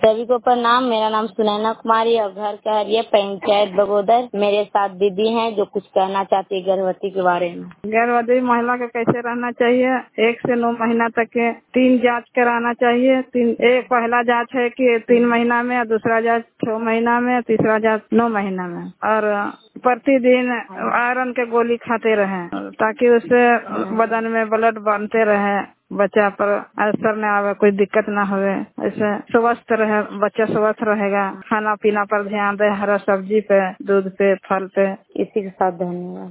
सभी को प्रणाम। मेरा नाम सुनैना कुमारी और घर कहरिया पंचायत बगोदर। मेरे साथ दीदी हैं जो कुछ कहना चाहती है गर्भवती के बारे में। गर्भवती महिला का कैसे रहना चाहिए? 1 से 9 महीना तक के 3 जांच कराना चाहिए। एक पहला जांच है कि 3 महीना में, दूसरा जांच 6 महीना में, तीसरा जांच 9 महीना में। और प्रतिदिन आयरन के गोली खाते रहें ताकि उससे बदन में ब्लड बनते रहे, बच्चा पर असर न आवे, कोई दिक्कत न होवे। ऐसे स्वस्थ रहे, बच्चा स्वस्थ रहेगा। खाना पीना पर ध्यान दे, हरा सब्जी पे, दूध पे, फल पे। इसी के साथ धन्यवाद।